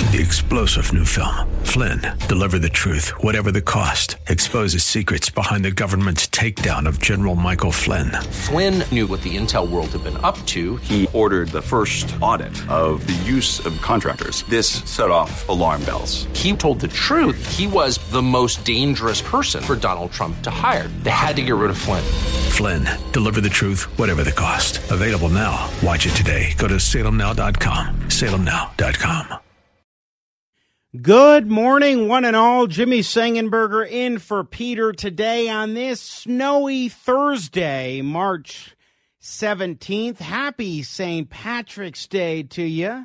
the explosive new film, Flynn, deliver the truth, whatever the cost, exposes secrets behind the government's takedown of General Michael Flynn. Flynn knew what the intel world had been up to. He ordered the first audit of the use of contractors. This set off alarm bells. He told the truth. He was the most dangerous person for Donald Trump to hire. They had to get rid of Flynn. Flynn, deliver the truth, whatever the cost. Available now. Watch it today. Go to salemnow.com. salemnow.com. Good morning, one and all. Jimmy Sengenberger in for Peter today on this snowy Thursday, March 17th. Happy St. Patrick's Day to you.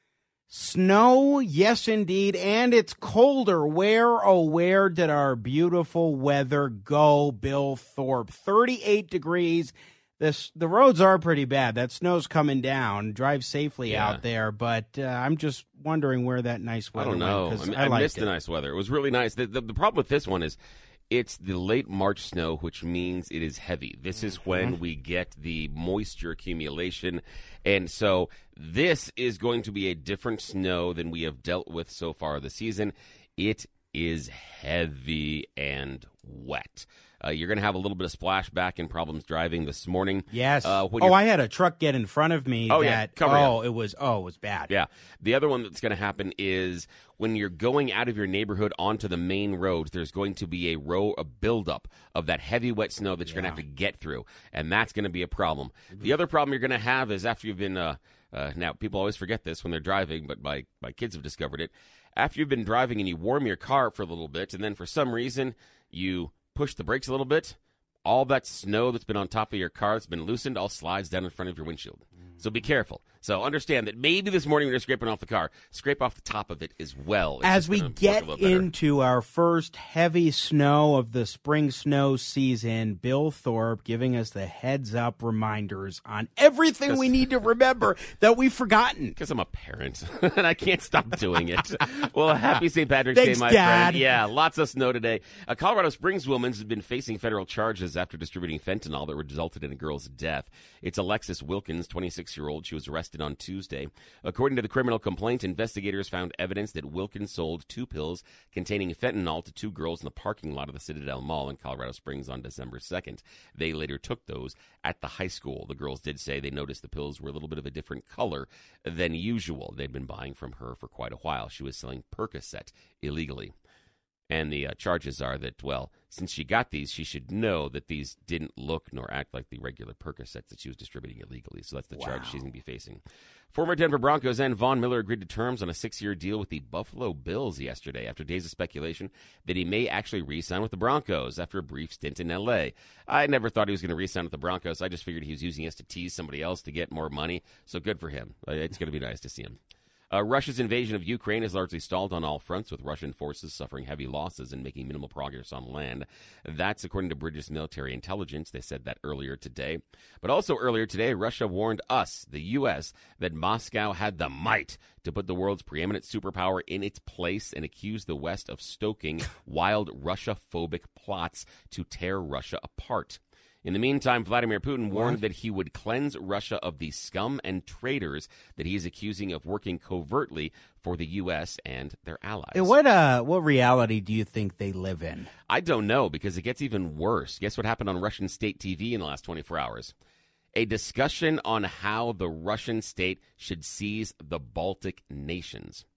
Snow, yes indeed, and it's colder. Where, oh, where did our beautiful weather go, Bill Thorpe? 38 degrees. The roads are pretty bad. That snow's coming down. Drive safely out there, but I'm just wondering where that nice weather went. I don't know. I missed the nice weather. It was really nice. The problem with this one is it's the late March snow, which means it is heavy. This is when we get the moisture accumulation, and so this is going to be a different snow than we have dealt with so far this season. It is heavy and wet. You're going to have a little bit of splashback and problems driving this morning. Yes. I had a truck get in front of me. It was bad. Yeah. The other one that's going to happen is when you're going out of your neighborhood onto the main roads, there's going to be a buildup of that heavy, wet snow that you're going to have to get through, and that's going to be a problem. Mm-hmm. The other problem you're going to have is after you've been now, people always forget this when they're driving, but my kids have discovered it. After you've been driving and you warm your car for a little bit, and then for some reason you push the brakes a little bit, all that snow that's been on top of your car that's been loosened all slides down in front of your windshield. So be careful. So understand that maybe this morning when you're scraping off the car, scrape off the top of it as well. As we get into our first heavy snow of the spring snow season, Bill Thorpe giving us the heads-up reminders on everything we need to remember that we've forgotten. Because I'm a parent, and I can't stop doing it. Well, happy St. Patrick's Day, my Dad. friend. Yeah, lots of snow today. A Colorado Springs woman has been facing federal charges after distributing fentanyl that resulted in a girl's death. It's Alexis Wilkins, 26-year-old. She was arrested on Tuesday. According to the criminal complaint, investigators found evidence that Wilkins sold 2 pills containing fentanyl to 2 girls in the parking lot of the Citadel Mall in Colorado Springs on December 2nd. They later took those at the high school. The girls did say they noticed the pills were a little bit of a different color than usual. They'd been buying from her for quite a while. She was selling Percocet illegally. And the charges are that, well, since she got these, she should know that these didn't look nor act like the regular Percocets that she was distributing illegally. So that's the charge she's going to be facing. Former Denver Broncos end Von Miller agreed to terms on a 6-year deal with the Buffalo Bills yesterday after days of speculation that he may actually re-sign with the Broncos after a brief stint in L.A. I never thought he was going to re-sign with the Broncos. I just figured he was using us to tease somebody else to get more money. So good for him. It's going to be nice to see him. Russia's invasion of Ukraine has largely stalled on all fronts, with Russian forces suffering heavy losses and making minimal progress on land. That's according to British military intelligence. They said that earlier today. But also earlier today, Russia warned us, the U.S., that Moscow had the might to put the world's preeminent superpower in its place and accused the West of stoking wild Russia-phobic plots to tear Russia apart. In the meantime, Vladimir Putin warned that he would cleanse Russia of the scum and traitors that he is accusing of working covertly for the U.S. and their allies. And what reality do you think they live in? I don't know, because it gets even worse. Guess what happened on Russian state TV in the last 24 hours? A discussion on how the Russian state should seize the Baltic nations.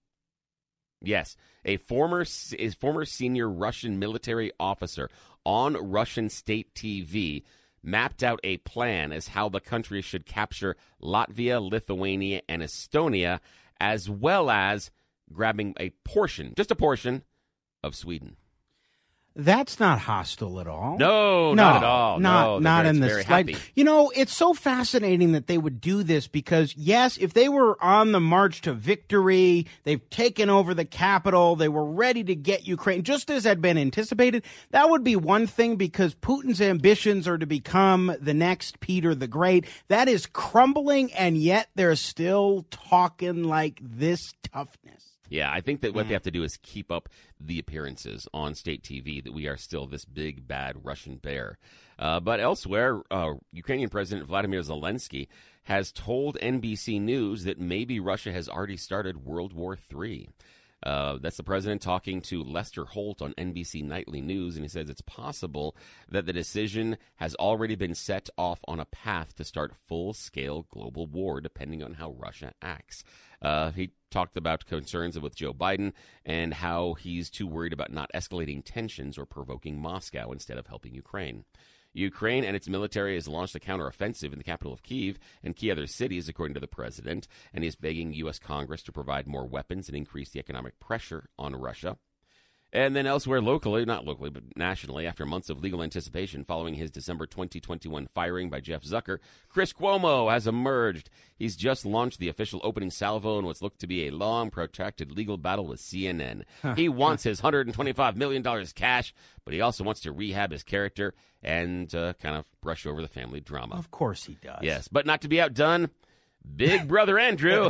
Yes, a former senior Russian military officer on Russian state TV mapped out a plan as how the country should capture Latvia, Lithuania, and Estonia, as well as grabbing a portion, just a portion, of Sweden. That's not hostile at all. No, not at all. Not in the slightest. You know, it's so fascinating that they would do this because, yes, if they were on the march to victory, they've taken over the capital, they were ready to get Ukraine, just as had been anticipated, that would be one thing because Putin's ambitions are to become the next Peter the Great. That is crumbling, and yet they're still talking like this toughness. Yeah, I think that what they have to do is keep up the appearances on state TV that we are still this big, bad Russian bear. But elsewhere, Ukrainian President Vladimir Zelensky has told NBC News that maybe Russia has already started World War III. That's the president talking to Lester Holt on NBC Nightly News, and he says it's possible that the decision has already been set off on a path to start full-scale global war, depending on how Russia acts. He talked about concerns with Joe Biden and how he's too worried about not escalating tensions or provoking Moscow instead of helping Ukraine. Ukraine and its military has launched a counteroffensive in the capital of Kyiv and key other cities, according to the president, and he's begging U.S. Congress to provide more weapons and increase the economic pressure on Russia. And then elsewhere locally, not locally, but nationally, after months of legal anticipation following his December 2021 firing by Jeff Zucker, Chris Cuomo has emerged. He's just launched the official opening salvo in what's looked to be a long, protracted legal battle with CNN. He wants his $125 million cash, but he also wants to rehab his character and kind of brush over the family drama. Of course he does. Yes, but not to be outdone, Big Brother Andrew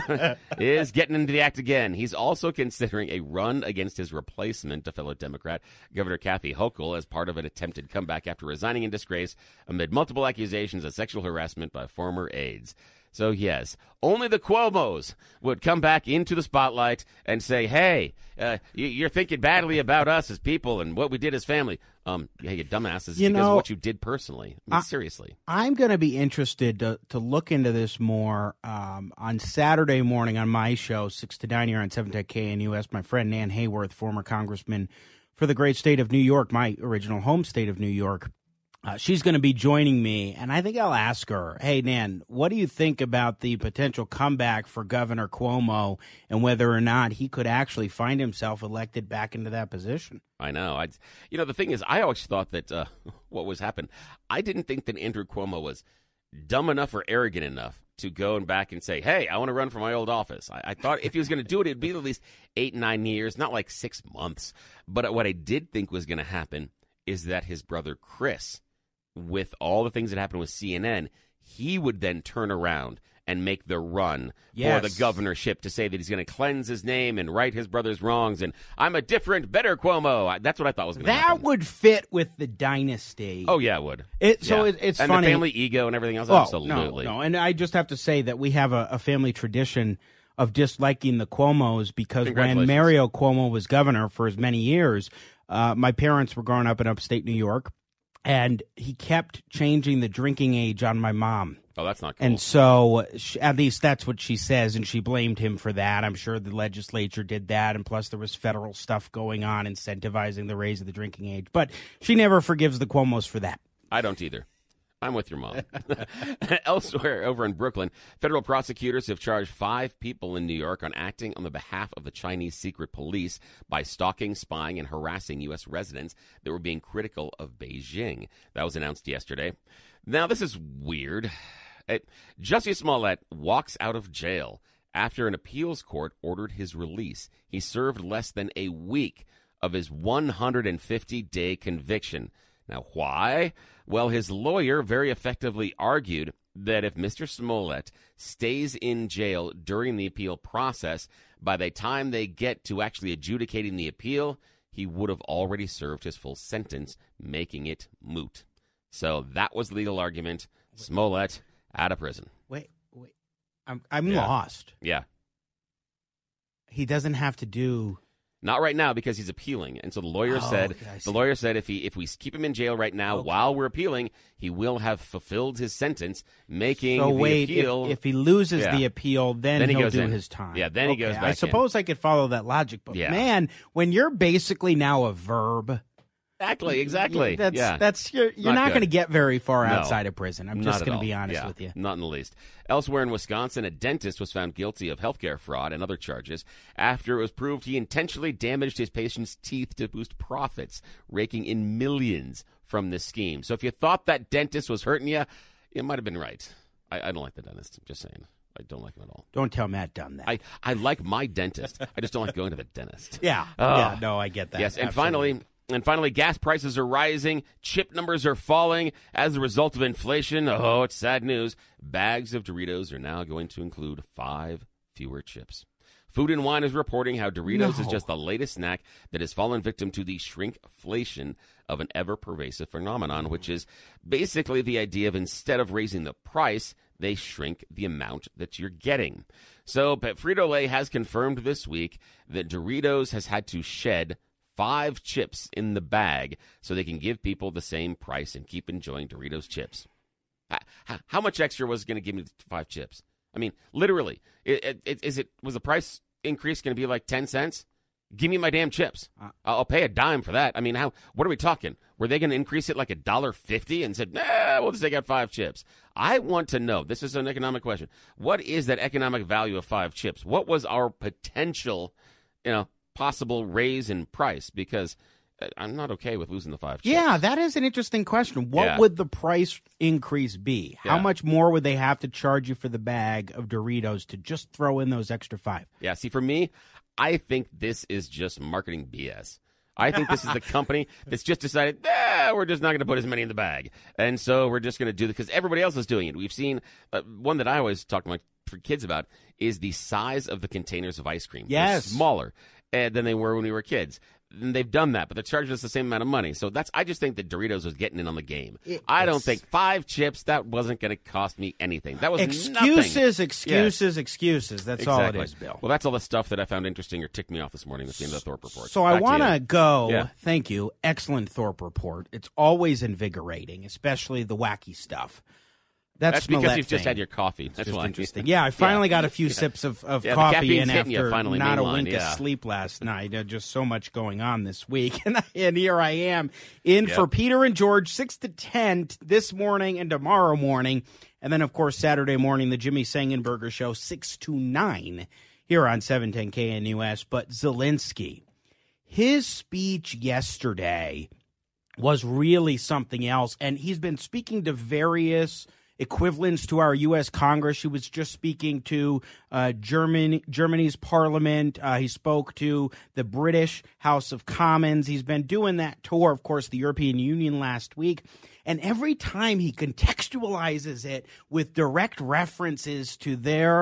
is getting into the act again. He's also considering a run against his replacement, a fellow Democrat, Governor Kathy Hochul, as part of an attempted comeback after resigning in disgrace amid multiple accusations of sexual harassment by former aides. So, yes, only the Cuomos would come back into the spotlight and say, hey, you're thinking badly about us as people and what we did as family. Yeah, you dumbasses, because of what you did personally. I mean, seriously. I'm going to be interested to look into this more on Saturday morning on my show, 6 to 9 here on 710 KNUS. My friend Nan Hayworth, former congressman for the great state of New York, my original home state of New York. She's going to be joining me, and I think I'll ask her, hey, Nan, what do you think about the potential comeback for Governor Cuomo and whether or not he could actually find himself elected back into that position? I know. The thing is, I always thought that what was happening, I didn't think that Andrew Cuomo was dumb enough or arrogant enough to go back and say, hey, I want to run for my old office. I thought if he was going to do it, it'd be at least 8-9 years, not like 6 months. But what I did think was going to happen is that his brother Chris, with all the things that happened with CNN, he would then turn around and make the run for the governorship to say that he's going to cleanse his name and right his brother's wrongs, and I'm a different, better Cuomo. That's what I thought was going to happen. That would fit with the dynasty. Oh, yeah, it would. It's and funny. And the family ego and everything else, absolutely. No, and I just have to say that we have a family tradition of disliking the Cuomos because when Mario Cuomo was governor for as many years, my parents were growing up in upstate New York, and he kept changing the drinking age on my mom. Oh, that's not cool. And so, at least that's what she says, and she blamed him for that. I'm sure the legislature did that, and plus there was federal stuff going on incentivizing the raise of the drinking age. But she never forgives the Cuomos for that. I don't either. I'm with your mom. Elsewhere, over in Brooklyn, federal prosecutors have charged 5 people in New York on acting on the behalf of the Chinese secret police by stalking, spying, and harassing U.S. residents that were being critical of Beijing. That was announced yesterday. Now, this is weird. Jussie Smollett walks out of jail after an appeals court ordered his release. He served less than a week of his 150-day conviction. Now, why? Well, his lawyer very effectively argued that if Mr. Smollett stays in jail during the appeal process, by the time they get to actually adjudicating the appeal, he would have already served his full sentence, making it moot. So that was the legal argument. Smollett out of prison. Wait. I'm lost. Yeah. He doesn't have to do... Not right now because he's appealing, and so the lawyer said if we keep him in jail right now while we're appealing, he will have fulfilled his sentence, making the appeal. If he loses the appeal, then he'll do his time. Yeah, then he goes back. I suppose I could follow that logic, but man, when you're basically now a verb. Exactly. You're not going to get very far outside of prison. I'm just going to be honest with you. Not in the least. Elsewhere in Wisconsin, a dentist was found guilty of healthcare fraud and other charges after it was proved he intentionally damaged his patient's teeth to boost profits, raking in millions from this scheme. So if you thought that dentist was hurting you, you might have been right. I don't like the dentist. I'm just saying. I don't like him at all. Don't tell Matt Dunn that. I like my dentist. I just don't like going to the dentist. I get that. Yes, and Absolutely. finally, gas prices are rising, chip numbers are falling as a result of inflation. Oh, it's sad news. Bags of Doritos are now going to include 5 fewer chips. Food and Wine is reporting how Doritos is just the latest snack that has fallen victim to the shrinkflation of an ever-pervasive phenomenon, which is basically the idea of instead of raising the price, they shrink the amount that you're getting. So Frito-Lay has confirmed this week that Doritos has had to shed 5 chips in the bag so they can give people the same price and keep enjoying Doritos chips. How much extra was it going to give me 5 chips? I mean, literally, was the price increase going to be like 10 cents? Give me my damn chips. I'll pay a dime for that. I mean, what are we talking? Were they going to increase it like $1.50 and said, we'll just take out 5 chips? I want to know. This is an economic question. What is that economic value of 5 chips? What was our potential, possible raise in price? Because I'm not okay with losing the 5 chips. Yeah, that is an interesting question. What would the price increase be? How much more would they have to charge you for the bag of Doritos to just throw in those extra 5? Yeah, see, for me, I think this is just marketing BS. I think this is the company that's just decided, we're just not going to put as many in the bag. And so we're just going to do this because everybody else is doing it. We've seen one that I always talk to my kids about is the size of the containers of ice cream. Yes. They're smaller than they were when we were kids. And they've done that, but they're charging us the same amount of money. So I just think that Doritos was getting in on the game. I don't think 5 chips, that wasn't going to cost me anything. That was excuses. That's all it exactly. is, Bill. Well, that's all the stuff that I found interesting or ticked me off this morning at the end of the Thorpe Report. So I want to go. Thank you. Excellent Thorpe Report. It's always invigorating, especially the wacky stuff. That's because you've just had your coffee. That's just interesting. Yeah, I finally got a few sips of coffee in after not a wink of sleep last night. Just so much going on this week. And here I am in for Peter and George, 6 to 10 this morning and tomorrow morning. And then, of course, Saturday morning, the Jimmy Sangenberger Show, 6 to 9 here on 710 KNUS. But Zelensky, his speech yesterday was really something else. And he's been speaking to various equivalents to our U.S. Congress. He was just speaking to Germany's parliament. He spoke to the British House of Commons. He's been doing that tour, of course, the European Union last week. And every time he contextualizes it with direct references to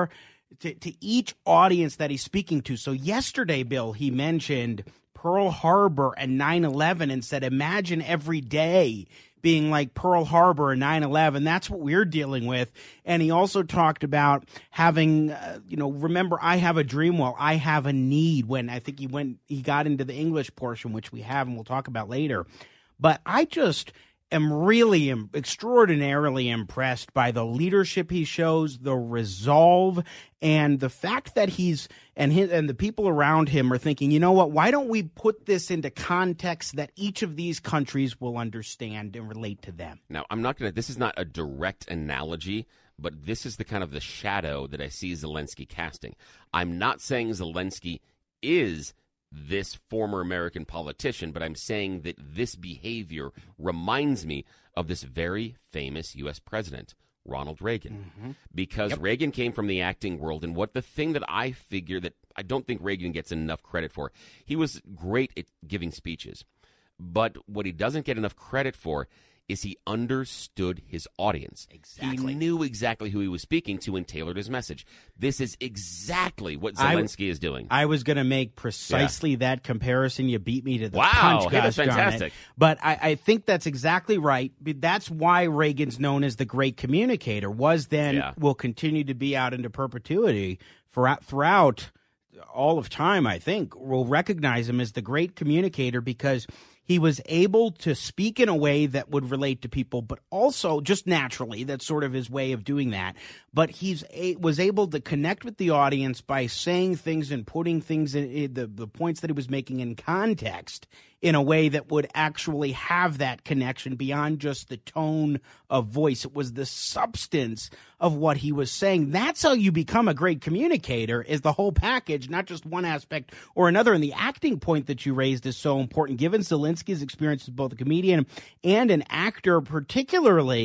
to each audience that he's speaking to. So yesterday, Bill, he mentioned Pearl Harbor and 9/11 and said, imagine every day being like Pearl Harbor and 9/11. That's what we're dealing with. And he also talked about having, remember, I have a dream, well, I have a need, when I think he got into the English portion, which we have and we'll talk about later. But I just am really extraordinarily impressed by the leadership he shows, the resolve, and the fact that and the people around him are thinking, you know what, why don't we put this into context that each of these countries will understand and relate to them? Now, this is not a direct analogy, but this is the kind of the shadow that I see Zelensky casting. I'm not saying Zelensky is this former American politician, but I'm saying that this behavior reminds me of this very famous U.S. president, Ronald Reagan, because Reagan came from the acting world, and the thing that I figure that I don't think Reagan gets enough credit for, he was great at giving speeches, but what he doesn't get enough credit for is he understood his audience. Exactly. He knew exactly who he was speaking to and tailored his message. This is exactly what Zelensky is doing. I was going to make precisely that comparison. You beat me to the punch. Wow, that's fantastic. But I think that's exactly right. That's why Reagan's known as the great communicator, will continue to be out into perpetuity throughout all of time, I think. We'll recognize him as the great communicator because he was able to speak in a way that would relate to people, but also just naturally, that's sort of his way of doing that. But was able to connect with the audience by saying things and putting things in the points that he was making in context in a way that would actually have that connection beyond just the tone of voice. It was the substance of what he was saying. That's how you become a great communicator, is the whole package, not just one aspect or another. And the acting point that you raised is so important, given Zelensky's experience as both a comedian and an actor, particularly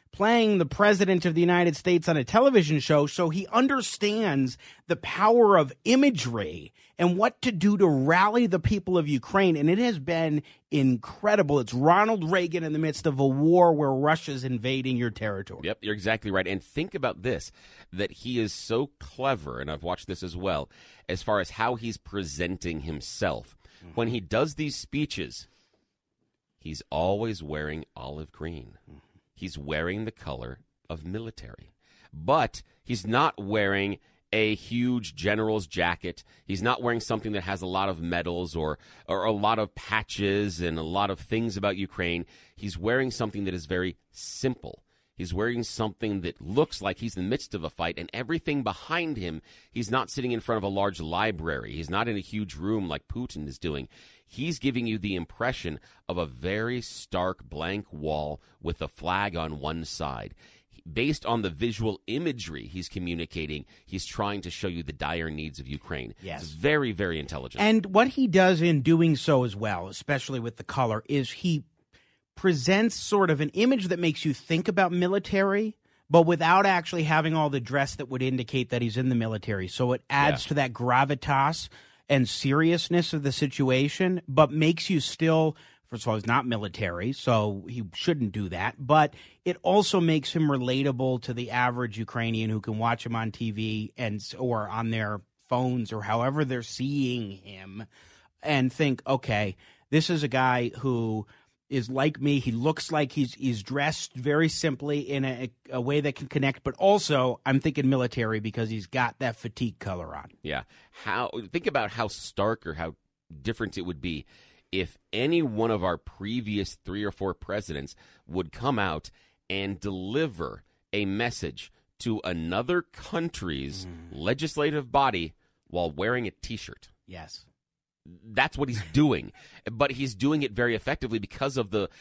playing the president of the United States on a television show, so he understands the power of imagery and what to do to rally the people of Ukraine. And it has been incredible. It's Ronald Reagan in the midst of a war where Russia's invading your territory. Yep, you're exactly right. And think about this, that he is so clever, and I've watched this as well, as far as how he's presenting himself. Mm-hmm. When he does these speeches, he's always wearing olive green. Mm-hmm. He's wearing the color of military. But he's not wearing a huge general's jacket. He's not wearing something that has a lot of medals or a lot of patches and a lot of things about Ukraine. He's wearing something that is very simple. He's wearing something that looks like he's in the midst of a fight, and everything behind him, he's not sitting in front of a large library. He's not in a huge room like Putin is doing. He's giving you the impression of a very stark blank wall with a flag on one side. Based on the visual imagery he's communicating, he's trying to show you the dire needs of Ukraine. Yes. It's very, very intelligent. And what he does in doing so as well, especially with the color, is he presents sort of an image that makes you think about military, but without actually having all the dress that would indicate that he's in the military. So it adds to that gravitas and seriousness of the situation, but makes you still, first of all, he's not military, so he shouldn't do that, but it also makes him relatable to the average Ukrainian who can watch him on TV or on their phones or however they're seeing him and think, okay, this is a guy who is like me. He looks like he's dressed very simply in a way that can connect, but also I'm thinking military because he's got that fatigue color on. Yeah. Think about how stark or how different it would be if any one of our previous 3 or 4 presidents would come out and deliver a message to another country's legislative body while wearing a T-shirt. Yes. That's what he's doing, but he's doing it very effectively because of the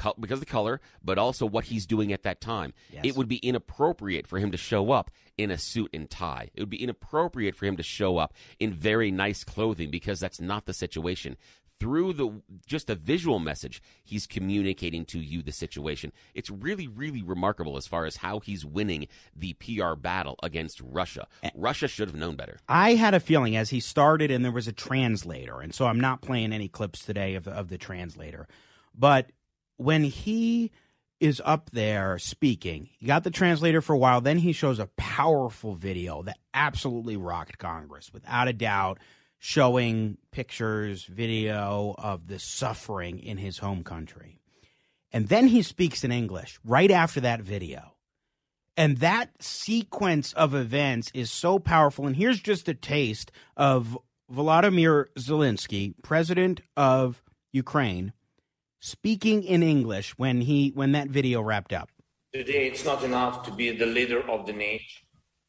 color, but also what he's doing at that time. Yes. It would be inappropriate for him to show up in a suit and tie. It would be inappropriate for him to show up in very nice clothing because that's not the situation. Through just a visual message, he's communicating to you the situation. It's really, really remarkable as far as how he's winning the PR battle against Russia. Russia should have known better. I had a feeling as he started, and there was a translator, and so I'm not playing any clips today of the translator, but when he is up there speaking, he got the translator for a while, then he shows a powerful video that absolutely rocked Congress, without a doubt, showing pictures, video of the suffering in his home country. And then he speaks in English right after that video. And that sequence of events is so powerful. And here's just a taste of Volodymyr Zelensky, president of Ukraine, speaking in English when that video wrapped up. Today, it's not enough to be the leader of the nation.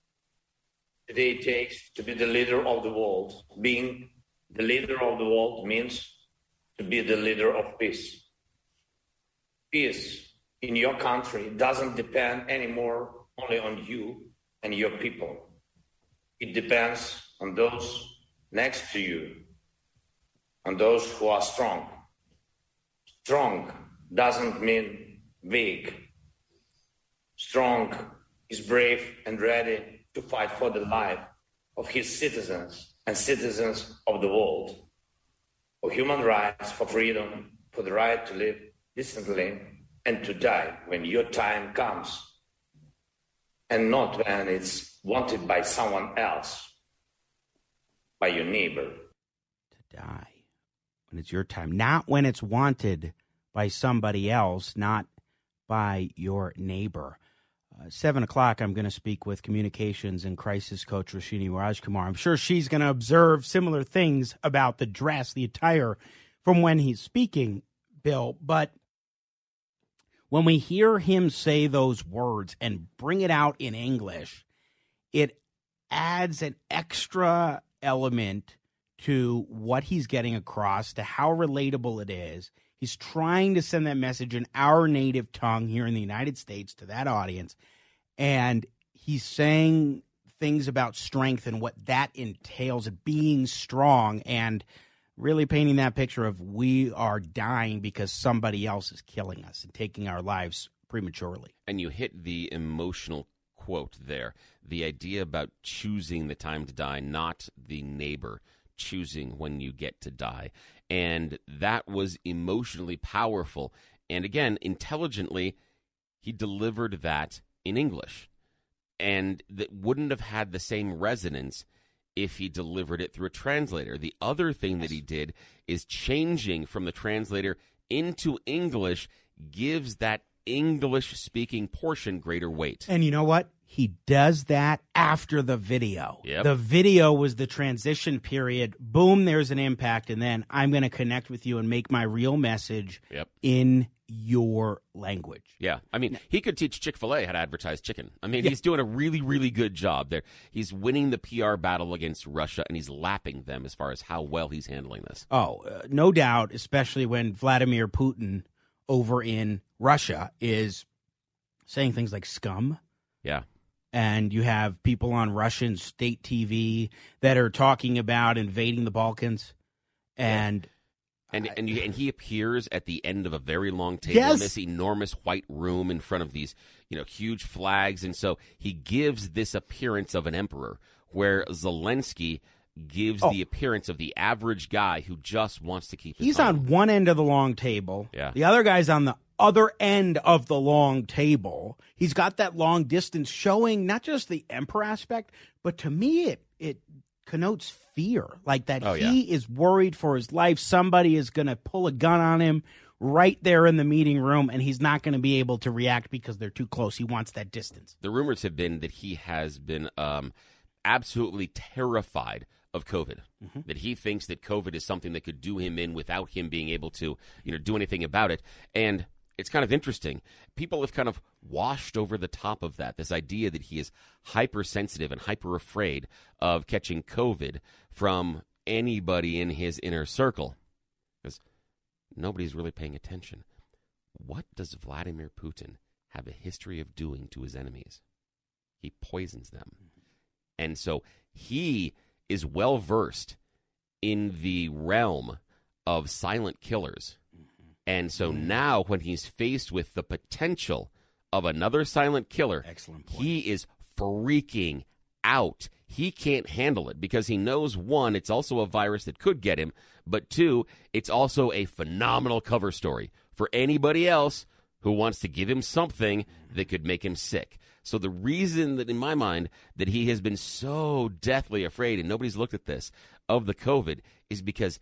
Today it takes to be the leader of the world. Being the leader of the world means to be the leader of peace. Peace in your country doesn't depend anymore only on you and your people. It depends on those next to you, on those who are strong. Strong doesn't mean weak. Strong is brave and ready to fight for the life of his citizens and citizens of the world, for human rights, for freedom, for the right to live decently and to die when your time comes, and not when it's wanted by someone else, by your neighbor. To die when it's your time, not when it's wanted by somebody else, not by your neighbor. 7 o'clock, I'm going to speak with communications and crisis coach Roshini Rajkumar. I'm sure she's going to observe similar things about the dress, the attire from when he's speaking, Bill. But when we hear him say those words and bring it out in English, it adds an extra element to what he's getting across, to how relatable it is. He's trying to send that message in our native tongue here in the United States to that audience. And he's saying things about strength and what that entails, being strong, and really painting that picture of we are dying because somebody else is killing us and taking our lives prematurely. And you hit the emotional quote there, the idea about choosing the time to die, not the neighbor choosing when you get to die. And that was emotionally powerful. And again, intelligently, he delivered that in English. And that wouldn't have had the same resonance if he delivered it through a translator. The other thing that he did is changing from the translator into English gives that English-speaking portion greater weight. And you know what? He does that after the video. Yep. The video was the transition period. Boom, there's an impact. And then I'm going to connect with you and make my real message in your language. Yeah. I mean, he could teach Chick-fil-A how to advertise chicken. I mean, he's doing a really, really good job there. He's winning the PR battle against Russia, and he's lapping them as far as how well he's handling this. Oh, no doubt, especially when Vladimir Putin over in Russia is saying things like scum. Yeah. And you have people on Russian state TV that are talking about invading the Balkans. And he appears at the end of a very long table in this enormous white room in front of these, huge flags. And so he gives this appearance of an emperor, where Zelensky gives the appearance of the average guy who just wants to keep his He's home. on one end of the long table. Yeah. The other guy's on the other end of the long table. He's got that long distance showing not just the emperor aspect, but to me it connotes fear, like that he is worried for his life. Somebody is going to pull a gun on him right there in the meeting room, and he's not going to be able to react because they're too close. He wants that distance. The rumors have been that he has been absolutely terrified of COVID, that he thinks that COVID is something that could do him in without him being able to, do anything about it. And it's kind of interesting. People have kind of washed over the top of that, this idea that he is hypersensitive and hyper afraid of catching COVID from anybody in his inner circle, because nobody's really paying attention. What does Vladimir Putin have a history of doing to his enemies? He poisons them. And so he is well versed in the realm of silent killers. And so now when he's faced with the potential of another silent killer, excellent point, he is freaking out. He can't handle it because he knows, one, it's also a virus that could get him, but two, it's also a phenomenal cover story for anybody else who wants to give him something that could make him sick. So the reason that, in my mind, that he has been so deathly afraid, and nobody's looked at this, of the COVID is because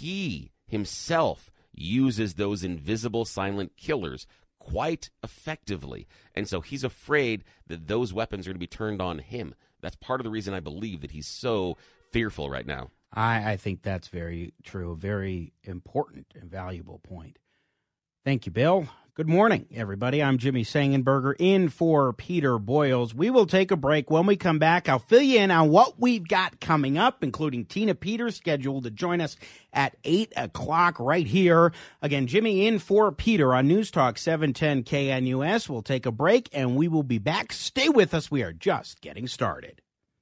he himself uses those invisible silent killers quite effectively. And so he's afraid that those weapons are going to be turned on him. That's part of the reason I believe that he's so fearful right now. I think that's very true, a very important and valuable point. Thank you, Bill. Good morning, everybody. I'm Jimmy Sangenberger in for Peter Boyles. We will take a break. When we come back, I'll fill you in on what we've got coming up, including Tina Peters scheduled to join us at 8 o'clock right here. Again, Jimmy in for Peter on News Talk 710 KNUS. We'll take a break, and we will be back. Stay with us. We are just getting started.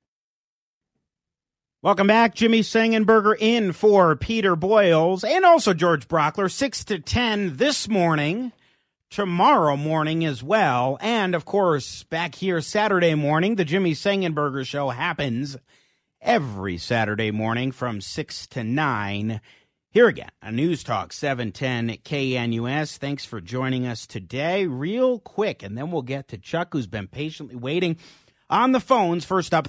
Welcome back. Jimmy Sangenberger in for Peter Boyles and also George Brockler, 6 to 10 this morning. Tomorrow morning as well. And, of course, back here Saturday morning, the Jimmy Sangenberger Show happens every Saturday morning from 6 to 9. Here again, on News Talk 710 KNUS. Thanks for joining us today. Real quick, and then we'll get to Chuck, who's been patiently waiting on the phones. First up,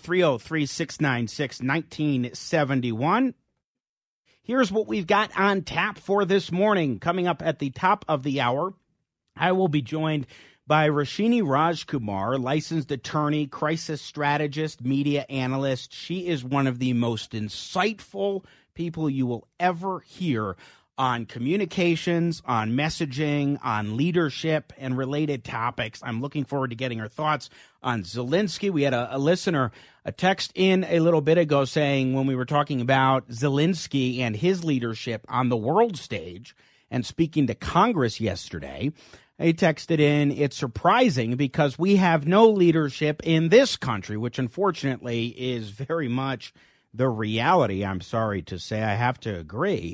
303-696-1971. Here's what we've got on tap for this morning. Coming up at the top of the hour, I will be joined by Rashini Rajkumar, licensed attorney, crisis strategist, media analyst. She is one of the most insightful people you will ever hear on communications, on messaging, on leadership, and related topics. I'm looking forward to getting her thoughts on Zelensky. We had a listener, a text in a little bit ago saying when we were talking about Zelensky and his leadership on the world stage and speaking to Congress yesterday, he texted in, it's surprising because we have no leadership in this country, which unfortunately is very much the reality. I'm sorry to say, I have to agree.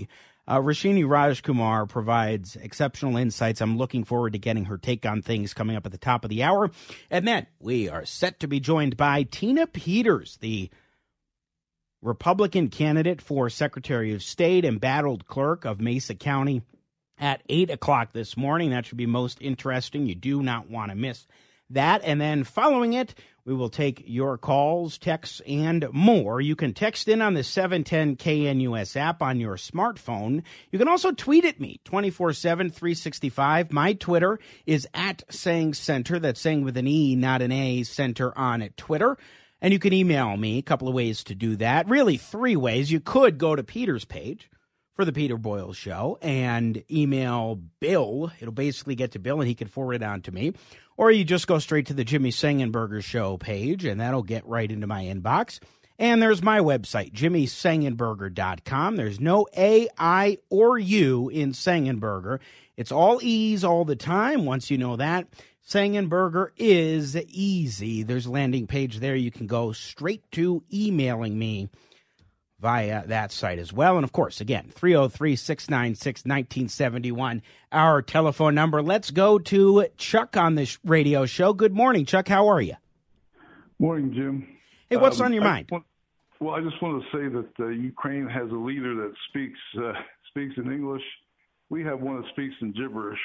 Rashini Rajkumar provides exceptional insights. I'm looking forward to getting her take on things coming up at the top of the hour. And then we are set to be joined by Tina Peters, the Republican candidate for Secretary of State, embattled clerk of Mesa County, at 8 o'clock this morning. That should be most interesting. You do not want to miss that. And then following it, we will take your calls, texts, and more. You can text in on the 710 KNUS app on your smartphone. You can also tweet at me 24/7, 365. My Twitter is at Saying Center. That's saying with an E, not an A, Center on Twitter. And you can email me. A couple of ways to do that. Really, 3 ways. You could go to Peter's page for the Peter Boyle Show and email Bill. It'll basically get to Bill, and he can forward it on to me. Or you just go straight to the Jimmy Sengenberger Show page, and that'll get right into my inbox. And there's my website, jimmysengenberger.com. There's no A, I, or U in Sengenberger. It's all E's all the time. Once you know that, Sengenberger is easy. There's a landing page there. You can go straight to emailing me via that site as well. And, of course, again, 303-696-1971, our telephone number. Let's go to Chuck on this radio show. Good morning, Chuck. How are you? Morning, Jim. Hey, what's on your mind? I just want to say that Ukraine has a leader that speaks in English. We have one that speaks in gibberish.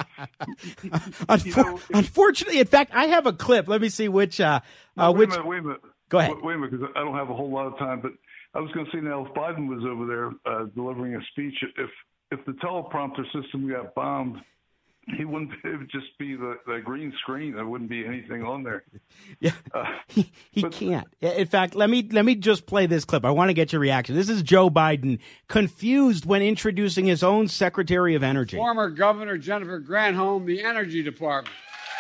Unfortunately, in fact, I have a clip. Let me see which. Wait a minute. Go ahead. Wait a minute, because I don't have a whole lot of time. But I was going to say now, if Biden was over there delivering a speech, if the teleprompter system got bombed, he wouldn't. It would just be the green screen. There wouldn't be anything on there. Yeah, he can't. In fact, let me just play this clip. I want to get your reaction. This is Joe Biden confused when introducing his own Secretary of Energy. Former Governor Jennifer Granholm, the Energy Department.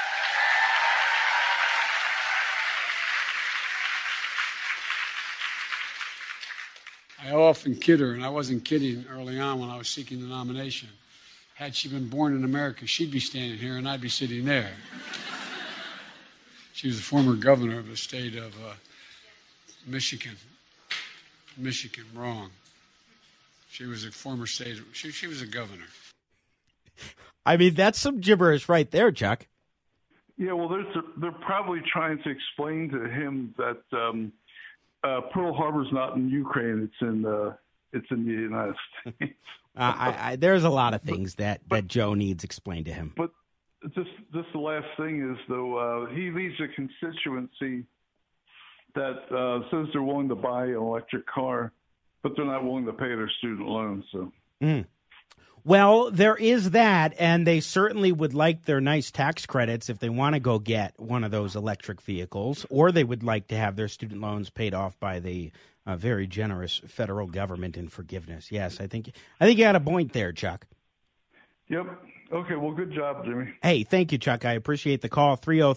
I often kid her, and I wasn't kidding early on when I was seeking the nomination. Had she been born in America, she'd be standing here and I'd be sitting there. She was the former governor of the state of Michigan. Michigan, wrong. She was a former state. She was a governor. I mean, that's some gibberish right there, Chuck. Yeah, well, they're probably trying to explain to him that Pearl Harbor's not in Ukraine; it's in the United States. There's a lot of things that Joe needs explained to him. But just the last thing is, though, he leads a constituency that says they're willing to buy an electric car, but they're not willing to pay their student loans. So. Well, there is that, and they certainly would like their nice tax credits if they want to go get one of those electric vehicles, or they would like to have their student loans paid off by the very generous federal government in forgiveness. Yes, I think you got a point there, Chuck. Yep. Okay, well, good job, Jimmy. Hey, thank you, Chuck. I appreciate the call.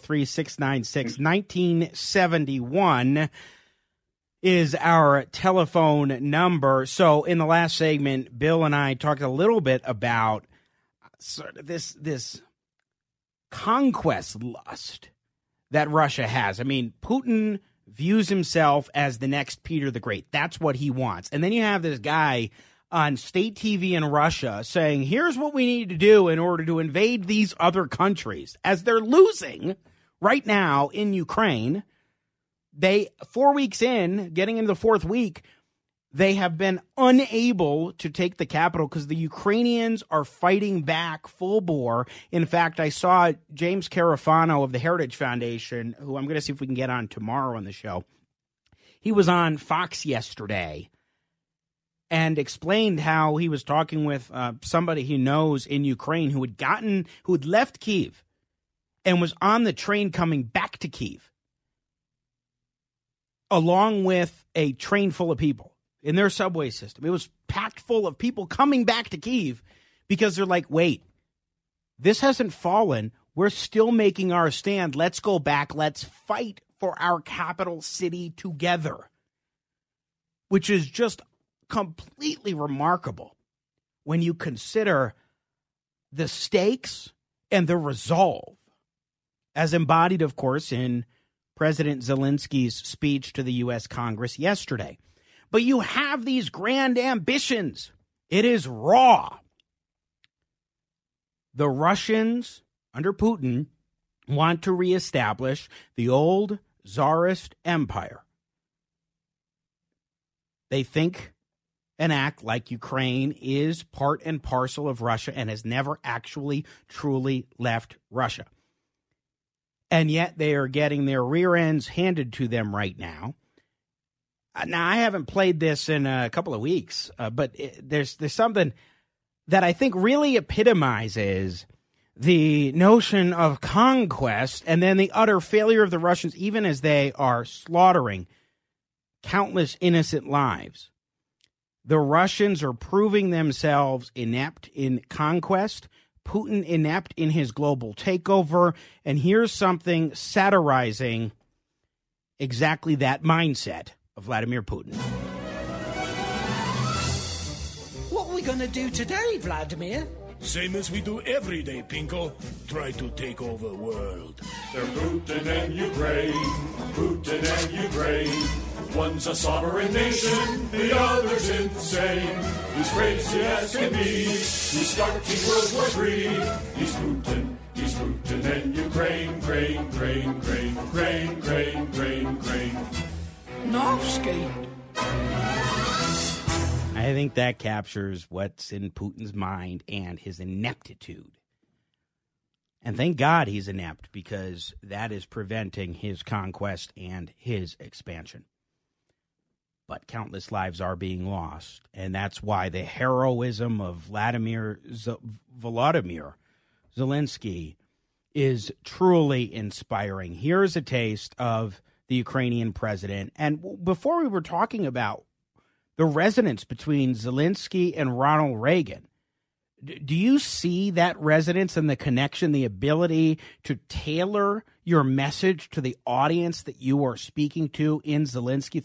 303-696-1971 is our telephone number. So in the last segment, Bill and I talked a little bit about sort of this conquest lust that Russia has. I mean, Putin views himself as the next Peter the Great. That's what he wants. And then you have this guy on state TV in Russia saying, here's what we need to do in order to invade these other countries. As they're losing right now in Ukraine, 4 weeks in, getting into the fourth week, they have been unable to take the capital because the Ukrainians are fighting back full bore. In fact, I saw James Carafano of the Heritage Foundation, who I'm going to see if we can get on tomorrow on the show. He was on Fox yesterday and explained how he was talking with somebody he knows in Ukraine who had left Kyiv and was on the train coming back to Kyiv, along with a train full of people in their subway system. It was packed full of people coming back to Kyiv because they're like, wait, this hasn't fallen. We're still making our stand. Let's go back. Let's fight for our capital city together, which is just completely remarkable when you consider the stakes and the resolve, as embodied, of course, in President Zelensky's speech to the U.S. Congress yesterday. But you have these grand ambitions It is raw. The Russians, under Putin, want to reestablish the old Tsarist empire. They think and act like Ukraine is part and parcel of Russia and has never actually truly left Russia. And yet they are getting their rear ends handed to them right now. Now, I haven't played this in a couple of weeks, but there's something that I think really epitomizes the notion of conquest and then the utter failure of the Russians, even as they are slaughtering countless innocent lives. The Russians are proving themselves inept in conquest, Putin inept in his global takeover, and here's something satirizing exactly that mindset of Vladimir Putin. What are we going to do today, Vladimir? Same as we do every day, Pinko. Try to take over the world. They're Putin and Ukraine, Putin and Ukraine. One's a sovereign nation, the other's insane. He's crazy as can be, he's starting World War III. He's Putin and Ukraine, Ukraine. Novsky. I think that captures what's in Putin's mind and his ineptitude. And thank God he's inept, because that is preventing his conquest and his expansion. But countless lives are being lost, and that's why the heroism of Volodymyr Zelensky is truly inspiring. Here's a taste of the Ukrainian president. And before we were talking about the resonance between Zelensky and Ronald Reagan, do you see that resonance and the connection, the ability to tailor your message to the audience that you are speaking to in Zelensky?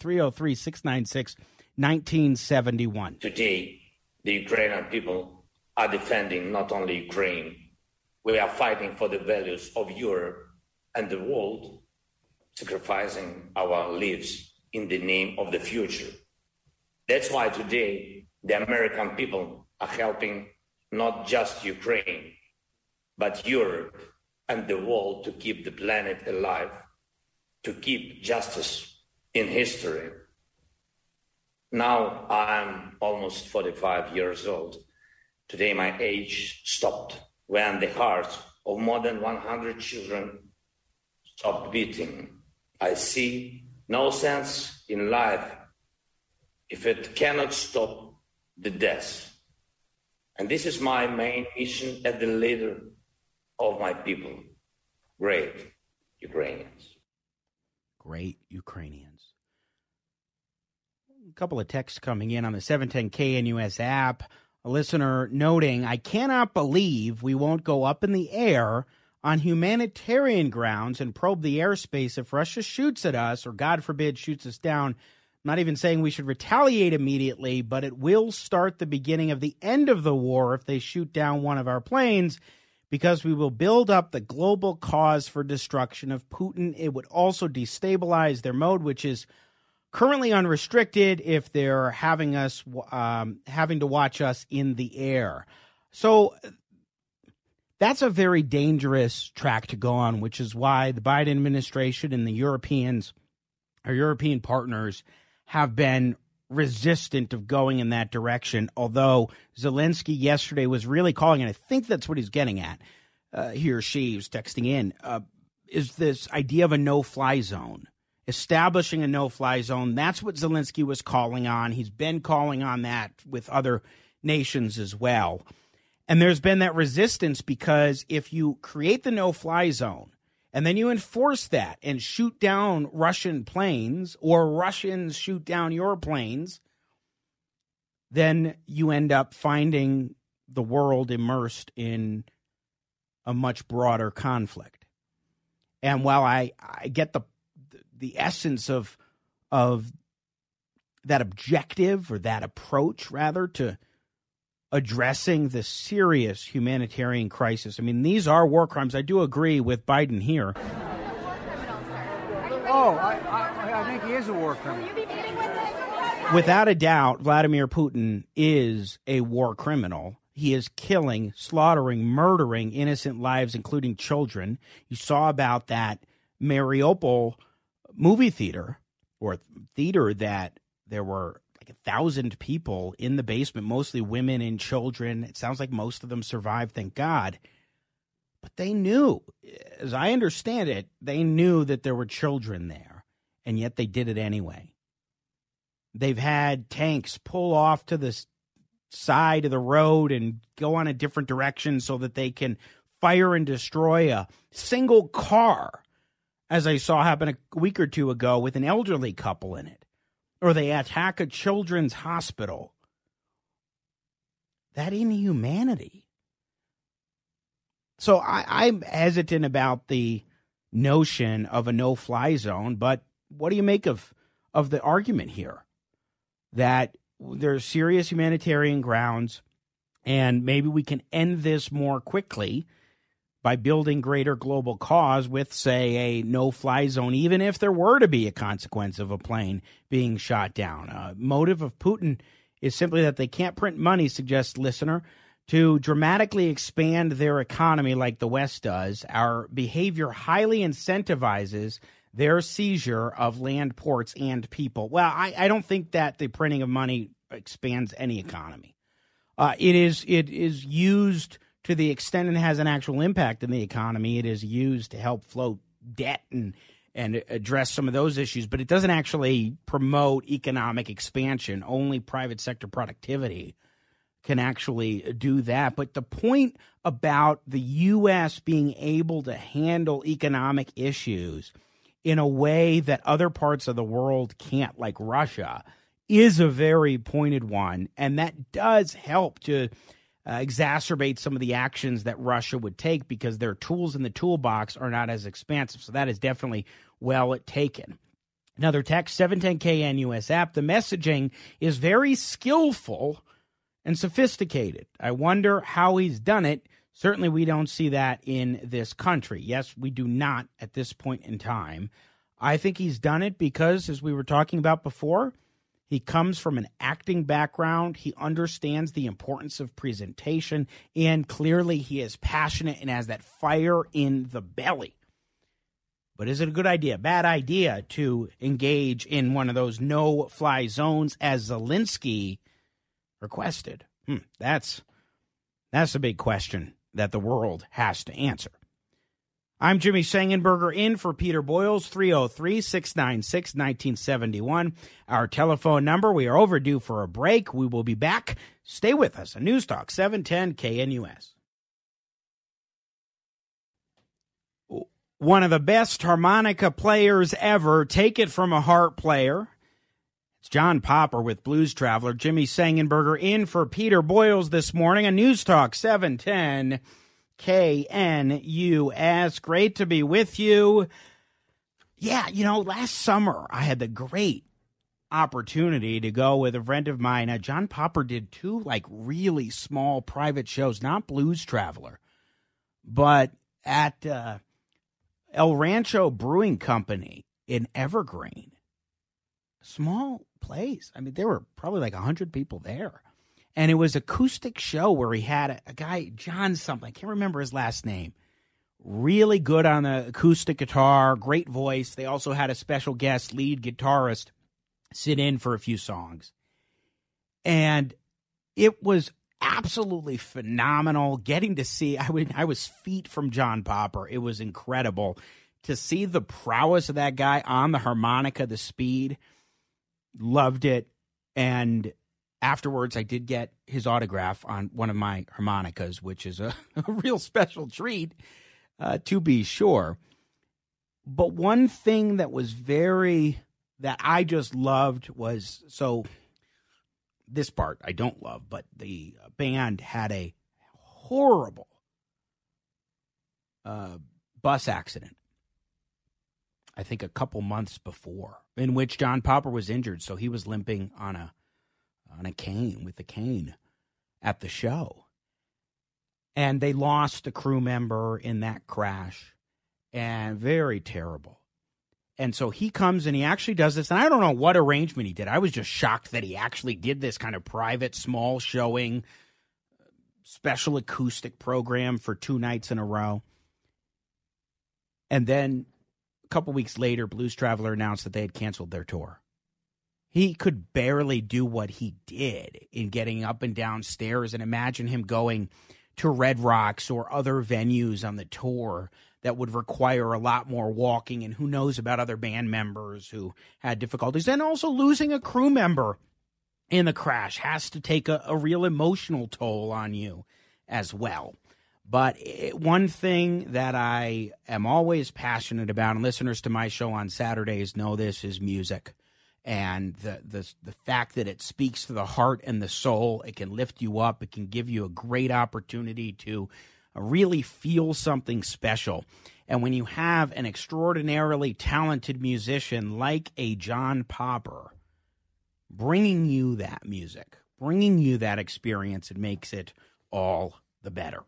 303-696-1971. Today, the Ukrainian people are defending not only Ukraine. We are fighting for the values of Europe and the world, sacrificing our lives in the name of the future. That's why today the American people are helping not just Ukraine, but Europe and the world to keep the planet alive, to keep justice in history. Now I'm almost 45 years old. Today my age stopped when the hearts of more than 100 children stopped beating. I see no sense in life if it cannot stop the death. And this is my main mission as the leader of my people. Great Ukrainians. Great Ukrainians. A couple of texts coming in on the 710 KNUS app. A listener noting, I cannot believe we won't go up in the air on humanitarian grounds and probe the airspace if Russia shoots at us, or God forbid shoots us down. I'm not even saying we should retaliate immediately, but it will start the beginning of the end of the war if they shoot down one of our planes, because we will build up the global cause for destruction of Putin. It would also destabilize their mode, which is currently unrestricted, if they're having to watch us in the air. So that's a very dangerous track to go on, which is why the Biden administration and the Europeans, our European partners, have been resistant of going in that direction, although Zelensky yesterday was really calling, and I think that's what he's getting at, he or she was texting in, is this idea of a no-fly zone, establishing a no-fly zone. That's what Zelensky was calling on. He's been calling on that with other nations as well. And there's been that resistance, because if you create the no-fly zone and then you enforce that and shoot down Russian planes, or Russians shoot down your planes, then you end up finding the world immersed in a much broader conflict. And while I get the essence of that objective, or that approach rather, to addressing the serious humanitarian crisis. I mean, these are war crimes. I do agree with Biden here. Oh, I think he is a war criminal. Without a doubt, Vladimir Putin is a war criminal. He is killing, slaughtering, murdering innocent lives, including children. You saw about that Mariupol movie theater, or theater, that there were like 1,000 people in the basement, mostly women and children. It sounds like most of them survived, thank God. But they knew, as I understand it, they knew that there were children there, and yet they did it anyway. They've had tanks pull off to the side of the road and go on a different direction so that they can fire and destroy a single car, as I saw happen a week or two ago with an elderly couple in it. Or they attack a children's hospital. That inhumanity. So I'm hesitant about the notion of a no-fly zone, but what do you make of the argument here? That there's serious humanitarian grounds, and maybe we can end this more quickly by building greater global cause with, say, a no-fly zone, even if there were to be a consequence of a plane being shot down. Motive of Putin is simply that they can't print money, suggests listener, to dramatically expand their economy like the West does. Our behavior highly incentivizes their seizure of land, ports, and people. Well, I don't think that the printing of money expands any economy. It is used to the extent it has an actual impact in the economy. It is used to help float debt and address some of those issues, but it doesn't actually promote economic expansion. Only private sector productivity can actually do that. But the point about the U.S. being able to handle economic issues in a way that other parts of the world can't, like Russia, is a very pointed one. And that does help to exacerbate some of the actions that Russia would take, because their tools in the toolbox are not as expansive. So that is definitely well taken. Another text, 710KNUS app. The messaging is very skillful and sophisticated. I wonder how he's done it. Certainly we don't see that in this country. Yes, we do not at this point in time. I think he's done it because, as we were talking about before, he comes from an acting background. He understands the importance of presentation, and clearly he is passionate and has that fire in the belly. But is it a good idea, bad idea, to engage in one of those no-fly zones as Zelensky requested? That's a big question that the world has to answer. I'm Jimmy Sangenberger, in for Peter Boyles, 303-696-1971. Our telephone number. We are overdue for a break. We will be back. Stay with us on News Talk 710 KNUS. One of the best harmonica players ever. Take it from a harp player. It's John Popper with Blues Traveler. Jimmy Sangenberger in for Peter Boyles this morning on News Talk 710 KNUS. Great to be with you. Yeah, last summer I had the great opportunity to go with a friend of mine. John Popper did two really small private shows, not Blues Traveler, but at El Rancho Brewing Company in Evergreen. Small place. I mean, there were probably 100 people there. And it was an acoustic show where he had a guy, John something, I can't remember his last name, really good on the acoustic guitar, great voice. They also had a special guest lead guitarist sit in for a few songs. And it was absolutely phenomenal getting to see. I was feet from John Popper. It was incredible to see the prowess of that guy on the harmonica, the speed. Loved it. And afterwards, I did get his autograph on one of my harmonicas, which is a real special treat, to be sure. But one thing that I just loved was, so this part I don't love, but the band had a horrible bus accident, I think a couple months before, in which John Popper was injured, so he was limping on a cane, with a cane at the show. And they lost a crew member in that crash, and very terrible. And so he comes and he actually does this. And I don't know what arrangement he did. I was just shocked that he actually did this kind of private, small showing, special acoustic program for 2 nights in a row. And then a couple weeks later, Blues Traveler announced that they had canceled their tour. He could barely do what he did in getting up and down stairs. And imagine him going to Red Rocks or other venues on the tour that would require a lot more walking, and who knows about other band members who had difficulties. And also losing a crew member in the crash has to take a real emotional toll on you as well. But one thing that I am always passionate about, and listeners to my show on Saturdays know this, is music. And the fact that it speaks to the heart and the soul, it can lift you up, it can give you a great opportunity to really feel something special. And when you have an extraordinarily talented musician like a John Popper bringing you that music, bringing you that experience, it makes it all the better.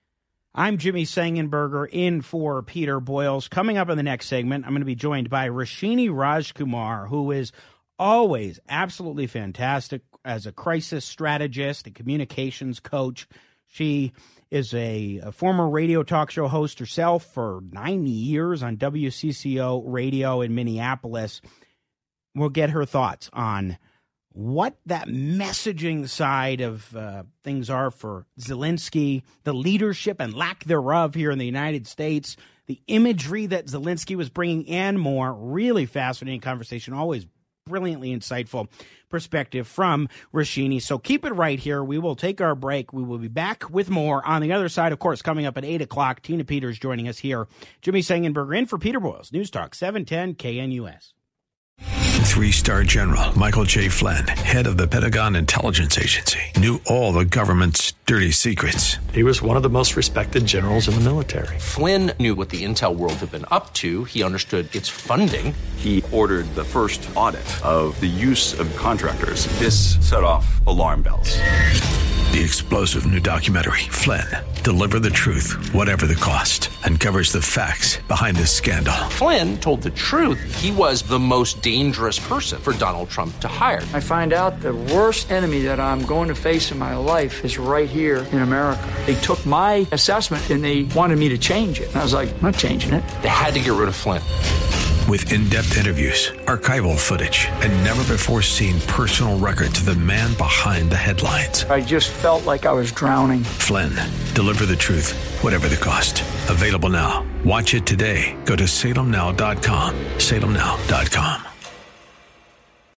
I'm Jimmy Sangenberger in for Peter Boyles. Coming up in the next segment, I'm going to be joined by Roshini Rajkumar, who is always absolutely fantastic as a crisis strategist and communications coach. She is a former radio talk show host herself for 9 years on WCCO radio in Minneapolis. We'll get her thoughts on what that messaging side of things are for Zelensky, the leadership and lack thereof here in the United States, the imagery that Zelensky was bringing, and more. Really fascinating conversation, always brilliantly insightful perspective from Roshini. So keep it right here. We will take our break. We will be back with more on the other side. Of course, coming up at 8 o'clock, Tina Peters joining us here. Jimmy Sangenberger in for Peter Boyles, News Talk 710 KNUS. 3-star General Michael J. Flynn, head of the Pentagon Intelligence Agency, knew all the government's dirty secrets. He was one of the most respected generals in the military. Flynn knew what the intel world had been up to. He understood its funding. He ordered the first audit of the use of contractors. This set off alarm bells. The explosive new documentary, Flynn, Deliver the Truth, Whatever the Cost, uncovers the facts behind this scandal. Flynn told the truth. He was the most dangerous person for Donald Trump to hire. I find out the worst enemy that I'm going to face in my life is right here in America. They took my assessment and they wanted me to change it. And I was like, I'm not changing it. They had to get rid of Flynn. With in-depth interviews, archival footage, and never-before-seen personal records of the man behind the headlines. I just felt like I was drowning. Flynn, Deliver the Truth, Whatever the Cost. Available now. Watch it today. Go to salemnow.com. salemnow.com.